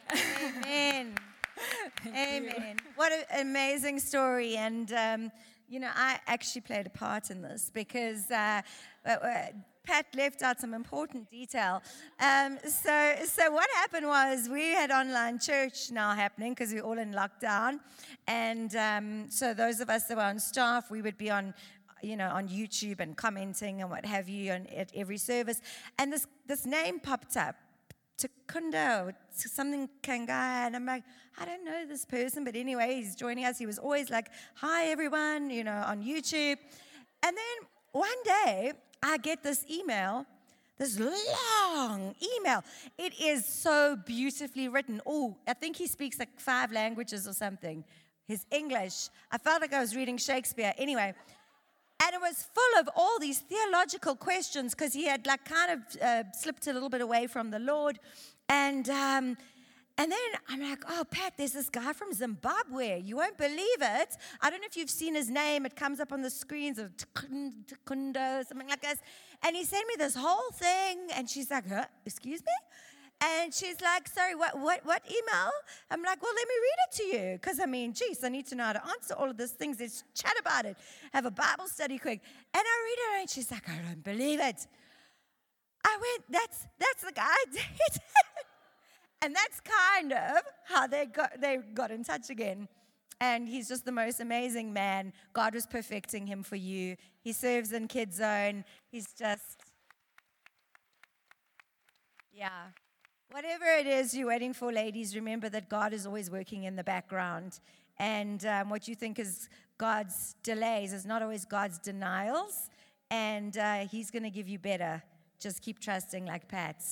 Amen. Amen. What an amazing story. And, um, you know, I actually played a part in this because uh, uh, Pat left out some important detail. Um, so, so what happened was we had online church now happening because we're all in lockdown. And um, so those of us that were on staff, we would be on, you know, on YouTube and commenting and what have you on, at every service. And this, this name popped up. Takunda, something Kangai, and I'm like, I don't know this person, but anyway, he's joining us. He was always like, hi, everyone, you know, on YouTube. And then one day, I get this email, this long email. It is so beautifully written. Oh, I think he speaks like five languages or something. His English. I felt like I was reading Shakespeare. Anyway. And it was full of all these theological questions because he had like kind of uh, slipped a little bit away from the Lord. And um, and then I'm like, oh, Pat, there's this guy from Zimbabwe. You won't believe it. I don't know if you've seen his name. It comes up on the screens of Takunda, something like this. And he sent me this whole thing. And she's like, huh? Excuse me? And she's like, sorry, what, what, what email? I'm like, well, let me read it to you. Because, I mean, geez, I need to know how to answer all of these things. Let's chat about it. Have a Bible study quick. And I read it, and she's like, I don't believe it. I went, that's that's the guy. And that's kind of how they got, they got in touch again. And he's just the most amazing man. God was perfecting him for you. He serves in Kids Zone. He's just, yeah. Whatever it is you're waiting for, ladies, remember that God is always working in the background. And um, what you think is God's delays is not always God's denials. And uh, he's going to give you better. Just keep trusting like Pat.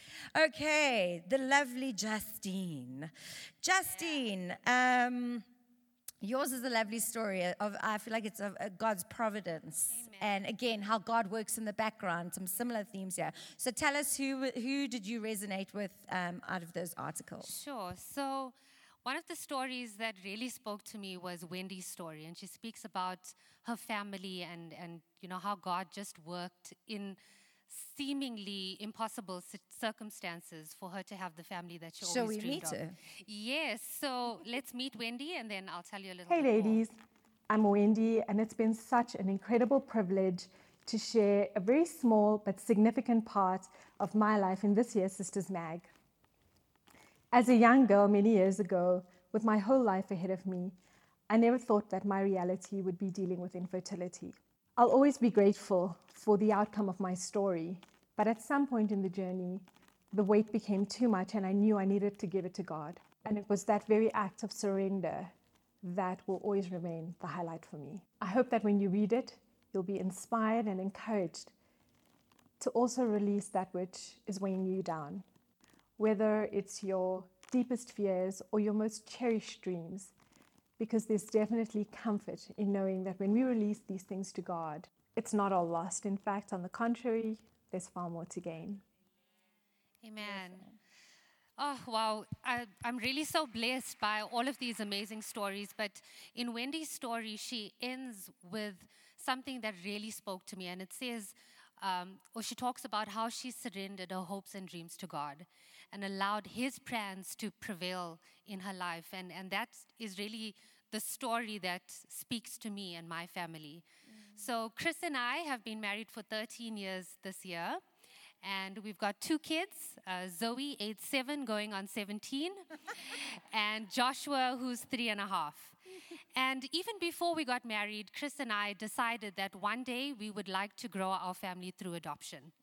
Okay, the lovely Justine. Justine, um, yours is a lovely story of, I feel like it's of, of God's providence. Amen. And again, how God works in the background, some similar themes here. So tell us, who who did you resonate with um, out of those articles? Sure. So one of the stories that really spoke to me was Wendy's story. And she speaks about her family and, and you know, how God just worked in seemingly impossible circumstances for her to have the family that she Shall always we dreamed meet of. her? Yes, so let's meet Wendy and then I'll tell you a little Hey bit ladies, I'm Wendy and it's been such an incredible privilege to share a very small but significant part of my life in this year's Sisters Mag. As a young girl many years ago, with my whole life ahead of me, I never thought that my reality would be dealing with infertility. I'll always be grateful for the outcome of my story, but at some point in the journey, the weight became too much and I knew I needed to give it to God. And it was that very act of surrender that will always remain the highlight for me. I hope that when you read it, you'll be inspired and encouraged to also release that which is weighing you down, whether it's your deepest fears or your most cherished dreams. Because there's definitely comfort in knowing that when we release these things to God, it's not all lost. In fact, on the contrary, there's far more to gain. Amen. Oh, wow. I, I'm really so blessed by all of these amazing stories. But in Wendy's story, she ends with something that really spoke to me. And it says, um, or she talks about how she surrendered her hopes and dreams to God and allowed his plans to prevail in her life. And, and that is really the story that speaks to me and my family. Mm-hmm. So Chris and I have been married for thirteen years this year. And we've got two kids, uh, Zoe, age seven, going on seventeen, and Joshua, who's three and a half. And even before we got married, Chris and I decided that one day we would like to grow our family through adoption.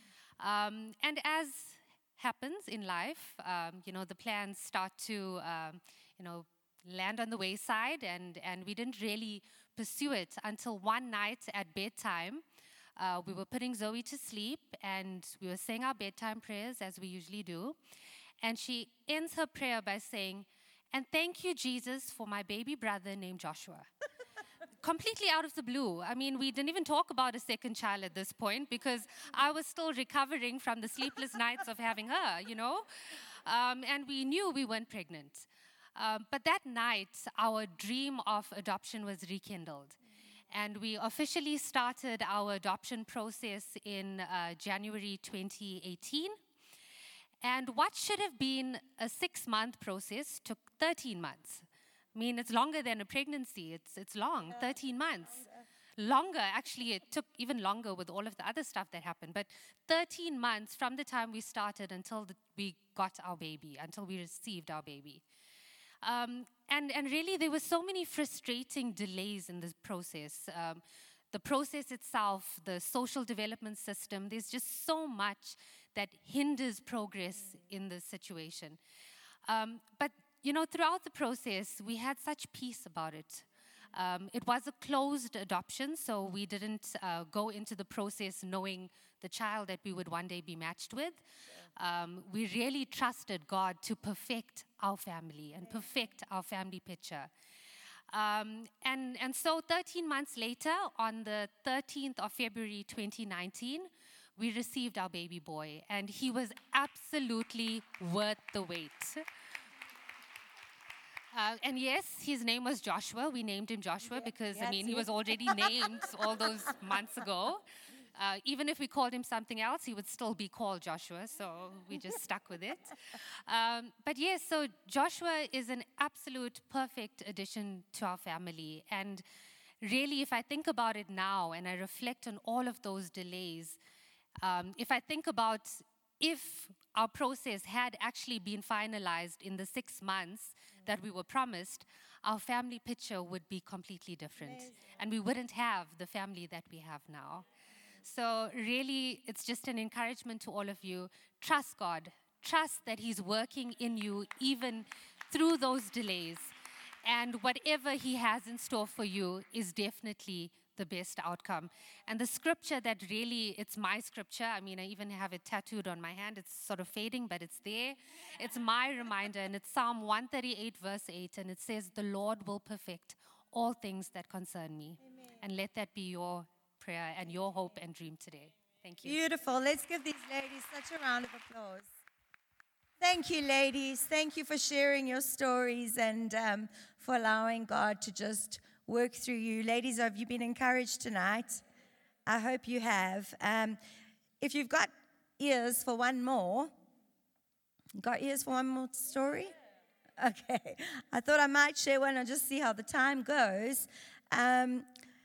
Um, and as happens in life, um, you know, the plans start to, um, you know, land on the wayside, and, and we didn't really pursue it until one night at bedtime. Uh, we were putting Zoe to sleep, and we were saying our bedtime prayers, as we usually do. And she ends her prayer by saying, "And thank you, Jesus, for my baby brother named Joshua." Completely out of the blue. I mean, we didn't even talk about a second child at this point because I was still recovering from the sleepless nights of having her, you know. Um, and we knew we weren't pregnant. Um, but that night, our dream of adoption was rekindled. And we officially started our adoption process in uh, January twenty eighteen. And what should have been a six-month process took thirteen months. I mean, it's longer than a pregnancy. It's, it's long, thirteen months. Longer, actually, it took even longer with all of the other stuff that happened. But thirteen months from the time we started until the, we got our baby, until we received our baby. Um, and, and really, there were so many frustrating delays in this process. Um, the process itself, the social development system, there's just so much that hinders progress in this situation. Um, but, you know, throughout the process, we had such peace about it. Um, it was a closed adoption, so we didn't uh, go into the process knowing the child that we would one day be matched with. Um, we really trusted God to perfect our family and perfect our family picture. Um, and, and so thirteen months later, on the thirteenth of February twenty nineteen, we received our baby boy, and he was absolutely worth the wait. Uh, and yes, his name was Joshua. We named him Joshua because, I mean, he was already named all those months ago. Uh, even if we called him something else, he would still be called Joshua, so we just stuck with it. Um, but yes, so Joshua is an absolute perfect addition to our family. And really, if I think about it now and I reflect on all of those delays, um, if I think about if our process had actually been finalized in the six months that we were promised, our family picture would be completely different. Amazing. And we wouldn't have the family that we have now. So really, it's just an encouragement to all of you. Trust God. Trust that He's working in you even through those delays. And whatever He has in store for you is definitely the best outcome. And the scripture that really, it's my scripture. I mean, I even have it tattooed on my hand. It's sort of fading, but it's there. It's my reminder, and it's Psalm one thirty-eight, verse eight, and it says, "The Lord will perfect all things that concern me." Amen. And let that be your prayer and your hope and dream today. Thank you. Beautiful. Let's give these ladies such a round of applause. Thank you, ladies. Thank you for sharing your stories and um, for allowing God to just work through you. Ladies, have you been encouraged tonight? I hope you have. Um, if you've got ears for one more, got ears for one more story? Okay. I thought I might share one and just see how the time goes. Um,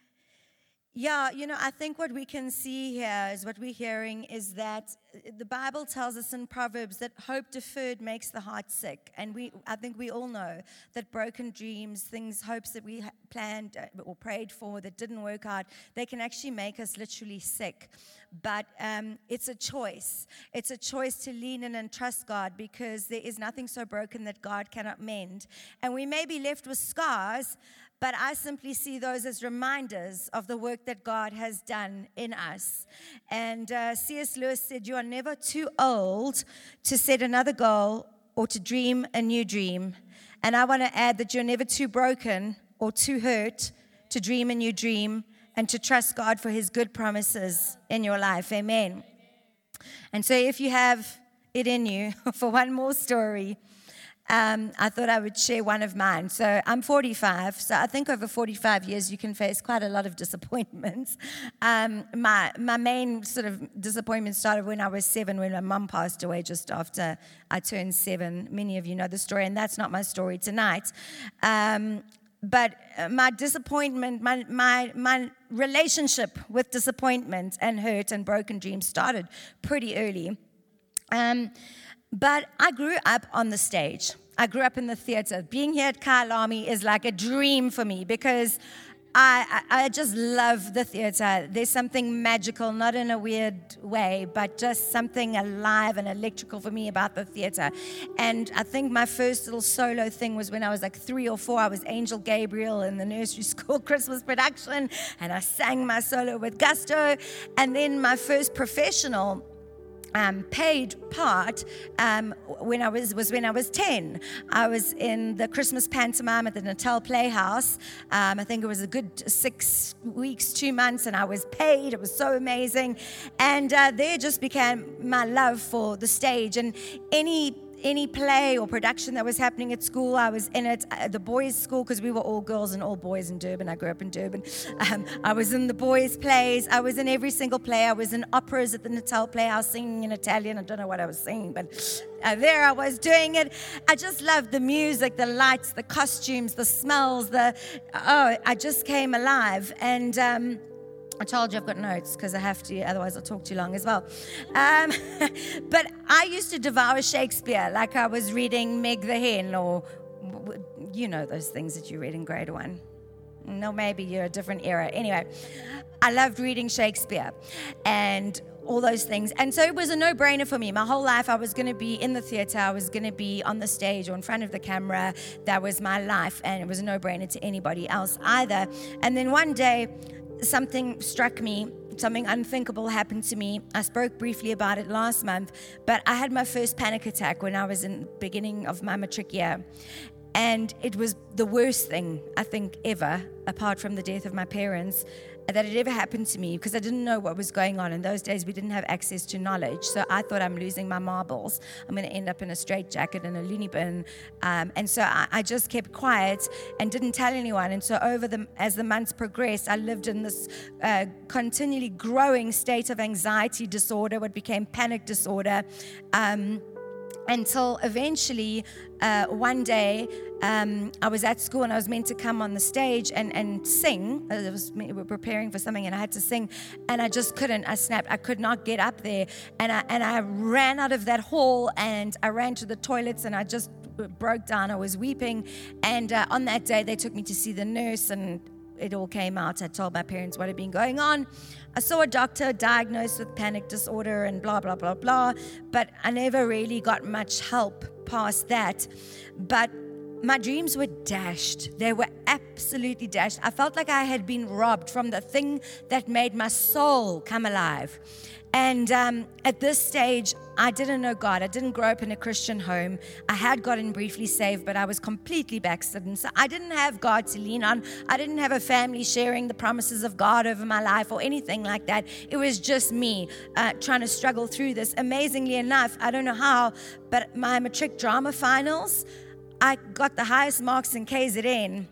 Yeah, you know, I think what we can see here is what we're hearing is that the Bible tells us in Proverbs that hope deferred makes the heart sick. And we, I think we all know that broken dreams, things, hopes that we planned or prayed for that didn't work out, they can actually make us literally sick. But um, it's a choice. It's a choice to lean in and trust God, because there is nothing so broken that God cannot mend. And we may be left with scars, but I simply see those as reminders of the work that God has done in us. And uh, C S Lewis said, "You are never too old to set another goal or to dream a new dream." And I want to add that you're never too broken or too hurt to dream a new dream and to trust God for His good promises in your life. Amen. And so if you have it in you for one more story, Um, I thought I would share one of mine. So I'm forty-five, so I think over forty-five years you can face quite a lot of disappointments. Um, my my main sort of disappointment started when I was seven, when my mum passed away just after I turned seven. Many of you know the story, and that's not my story tonight. Um, but my disappointment, my, my, my relationship with disappointment and hurt and broken dreams started pretty early. Um, But I grew up on the stage. I grew up in the theater. Being here at Kyalami is like a dream for me, because I, I, I just love the theater. There's something magical, not in a weird way, but just something alive and electrical for me about the theater. And I think my first little solo thing was when I was like three or four. I was Angel Gabriel in the nursery school Christmas production, and I sang my solo with gusto. And then my first professional Um, paid part um, when I was was when I was ten. I was in the Christmas pantomime at the Natal Playhouse. Um, I think it was a good six weeks, two months, and I was paid. It was so amazing, and uh, there just began my love for the stage. And any any play or production that was happening at school, I was in it. Uh, the boys' school, because we were all girls and all boys in Durban. I grew up in Durban. Um, I was in the boys' plays. I was in every single play. I was in operas at the Natal Playhouse singing in Italian. I don't know what I was singing, but uh, there I was doing it. I just loved the music, the lights, the costumes, the smells. The oh, I just came alive. And um, I told you I've got notes because I have to, otherwise I'll talk too long as well. Um, but I used to devour Shakespeare like I was reading Meg the Hen, or you know those things that you read in grade one. No, maybe you're a different era. Anyway, I loved reading Shakespeare and all those things. And so it was a no-brainer for me. My whole life I was going to be in the theater. I was going to be on the stage or in front of the camera. That was my life, and it was a no-brainer to anybody else either. And then one day, something struck me, something unthinkable happened to me. I spoke briefly about it last month, but I had my first panic attack when I was in the beginning of my matric year. And it was the worst thing, I think, ever, apart from the death of my parents, that had ever happened to me, because I didn't know what was going on. In those days, we didn't have access to knowledge. So I thought, I'm losing my marbles. I'm going to end up in a straitjacket in a loony bin. Um, and so I, I just kept quiet and didn't tell anyone. And so over the, as the months progressed, I lived in this uh, continually growing state of anxiety disorder, what became panic disorder, um, until eventually uh, one day, Um, I was at school and I was meant to come on the stage and, and sing. I was we were preparing for something and I had to sing, and I just couldn't. I snapped. I could not get up there, and I and I ran out of that hall and I ran to the toilets and I just broke down. I was weeping, and uh, on that day they took me to see the nurse, and it all came out. I told my parents what had been going on. I saw a doctor diagnosed with panic disorder and blah, blah, blah, blah, but I never really got much help past that. But my dreams were dashed. They were absolutely dashed. I felt like I had been robbed from the thing that made my soul come alive. And um, at this stage, I didn't know God. I didn't grow up in a Christian home. I had gotten briefly saved, but I was completely backslidden. So I didn't have God to lean on. I didn't have a family sharing the promises of God over my life or anything like that. It was just me uh, trying to struggle through this. Amazingly enough, I don't know how, but my matric drama finals, I got the highest marks in K Z N.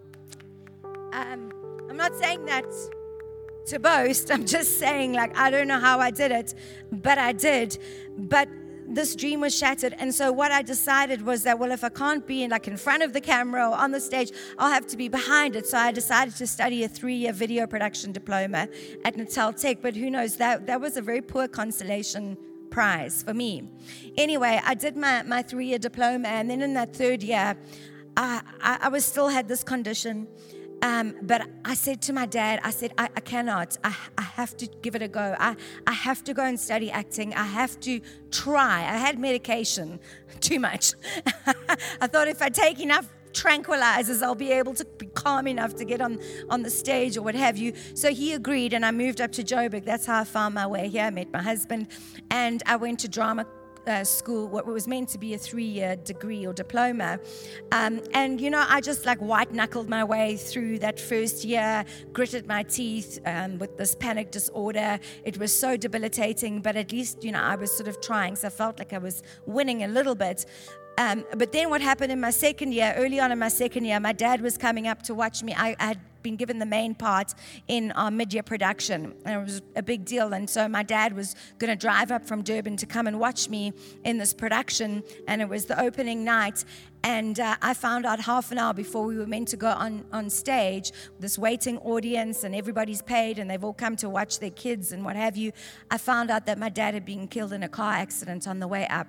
Um, I'm not saying that to boast. I'm just saying, like, I don't know how I did it, but I did. But this dream was shattered. And so what I decided was that, well, if I can't be in, like in front of the camera or on the stage, I'll have to be behind it. So I decided to study a three-year video production diploma at Natal Tech. But who knows, that, that was a very poor consolation prize for me. Anyway, I did my, my three-year diploma, and then in that third year, I, I, I was still had this condition. Um, but I said to my dad, I said, I, I cannot. I, I have to give it a go. I, I have to go and study acting. I have to try. I had medication, too much. I thought if I take enough tranquilizers, I'll be able to be calm enough to get on, on the stage or what have you. So he agreed, and I moved up to Joburg. That's how I found my way here. I met my husband, and I went to drama Uh, school, what was meant to be a three-year degree or diploma. Um, and, you know, I just like white-knuckled my way through that first year, gritted my teeth um, with this panic disorder. It was so debilitating, but at least, you know, I was sort of trying, so I felt like I was winning a little bit. Um, but then what happened in my second year, early on in my second year, my dad was coming up to watch me. I, I had been given the main part in our mid-year production, and it was a big deal. And so my dad was going to drive up from Durban to come and watch me in this production, and it was the opening night. And uh, I found out half an hour before we were meant to go on, on stage, this waiting audience, and everybody's paid, and they've all come to watch their kids and what have you. I found out that my dad had been killed in a car accident on the way up.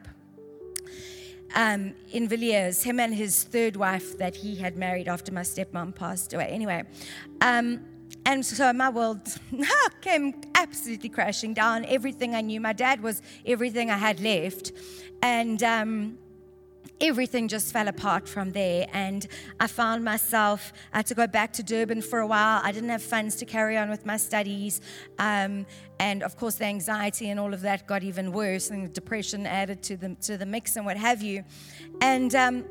Um, in Villiers, him and his third wife that he had married after my stepmom passed away. Anyway, um, and so my world came absolutely crashing down. Everything I knew, my dad was everything I had left, and um, everything just fell apart from there. And I found myself, I had to go back to Durban for a while. I didn't have funds to carry on with my studies. Um, and of course, the anxiety and all of that got even worse, and the depression added to the, to the mix and what have you. And um,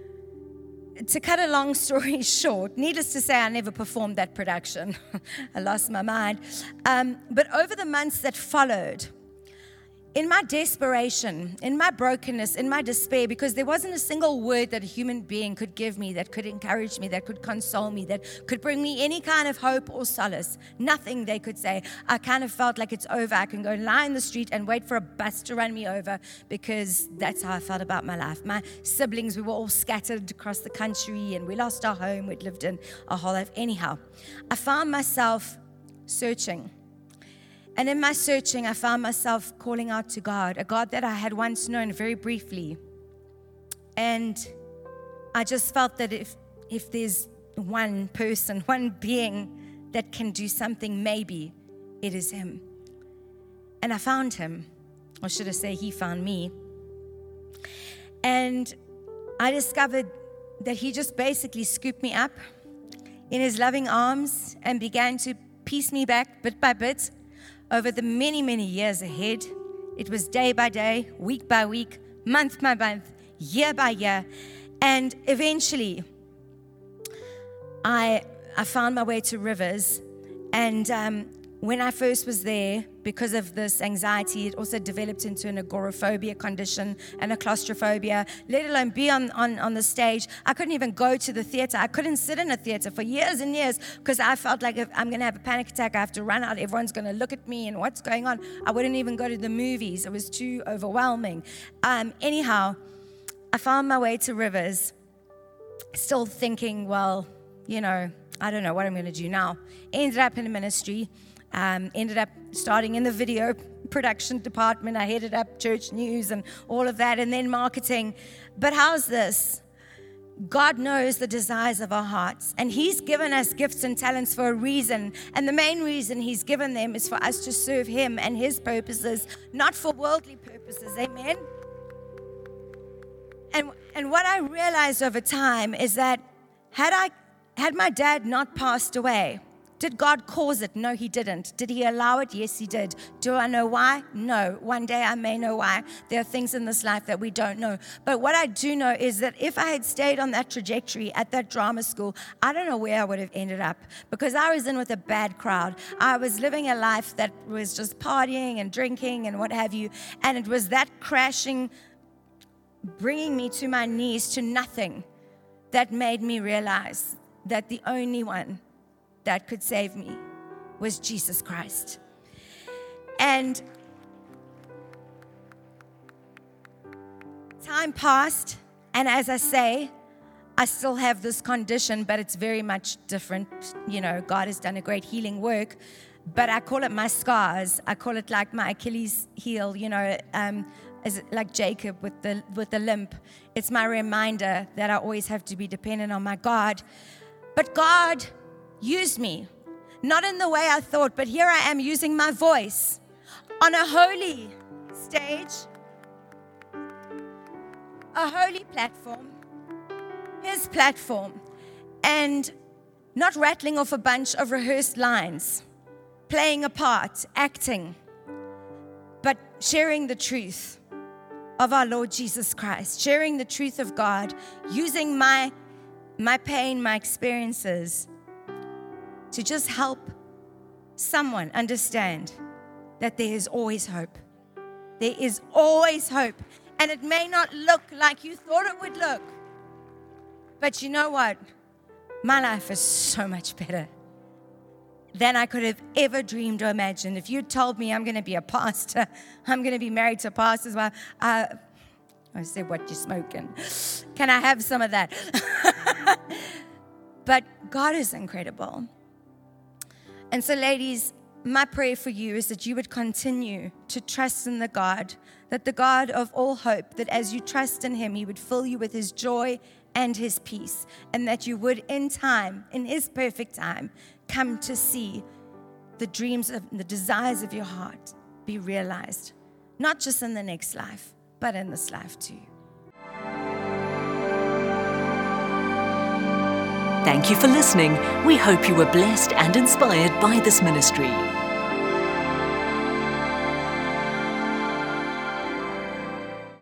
to cut a long story short, needless to say, I never performed that production. I lost my mind. Um, but over the months that followed, in my desperation, in my brokenness, in my despair, because there wasn't a single word that a human being could give me that could encourage me, that could console me, that could bring me any kind of hope or solace. Nothing they could say. I kind of felt like it's over. I can go and lie in the street and wait for a bus to run me over, because that's how I felt about my life. My siblings, we were all scattered across the country, and we lost our home we'd lived in our whole life. Anyhow, I found myself searching. And in my searching, I found myself calling out to God, a God that I had once known very briefly. And I just felt that if, if there's one person, one being that can do something, maybe it is Him. And I found Him, or should I say, He found me. And I discovered that He just basically scooped me up in His loving arms and began to piece me back bit by bit. Over the many, many years ahead. It was day by day, week by week, month by month, year by year. And eventually, I I found my way to Rivers. And um, when I first was there, because of this anxiety, it also developed into an agoraphobia condition and a claustrophobia, let alone be on, on, on the stage. I couldn't even go to the theater. I couldn't sit in a theater for years and years because I felt like if I'm going to have a panic attack, I have to run out. Everyone's going to look at me and what's going on. I wouldn't even go to the movies. It was too overwhelming. Um, anyhow, I found my way to Rivers, still thinking, well, you know, I don't know what I'm going to do now. Ended up in a ministry. Um, ended up starting in the video production department. I headed up church news and all of that, and then marketing. But how's this? God knows the desires of our hearts, and He's given us gifts and talents for a reason. And the main reason He's given them is for us to serve Him and His purposes, not for worldly purposes. Amen? And, and what I realized over time is that had I, had my dad not passed away, did God cause it? No, He didn't. Did He allow it? Yes, He did. Do I know why? No. One day I may know why. There are things in this life that we don't know. But what I do know is that if I had stayed on that trajectory at that drama school, I don't know where I would have ended up, because I was in with a bad crowd. I was living a life that was just partying and drinking and what have you. And it was that crashing, bringing me to my knees to nothing, that made me realize that the only one that could save me was Jesus Christ. And time passed, and as I say, I still have this condition, but it's very much different. You know, God has done a great healing work, but I call it my scars. I call it like my Achilles heel, you know, um, as like Jacob with the with the limp. It's my reminder that I always have to be dependent on my God. But God used me, not in the way I thought, but here I am using my voice on a holy stage, a holy platform, His platform, and not rattling off a bunch of rehearsed lines, playing a part, acting, but sharing the truth of our Lord Jesus Christ, sharing the truth of God, using my, my pain, my experiences, to just help someone understand that there is always hope. There is always hope. And it may not look like you thought it would look. But you know what? My life is so much better than I could have ever dreamed or imagined. If you told me I'm going to be a pastor, I'm going to be married to a pastor's wife, uh, I said, what you smoking? Can I have some of that? But God is incredible. And so, ladies, my prayer for you is that you would continue to trust in the God, that the God of all hope, that as you trust in Him, He would fill you with His joy and His peace, and that you would in time, in His perfect time, come to see the dreams of the desires of your heart be realized, not just in the next life, but in this life too. Thank you for listening. We hope you were blessed and inspired by this ministry.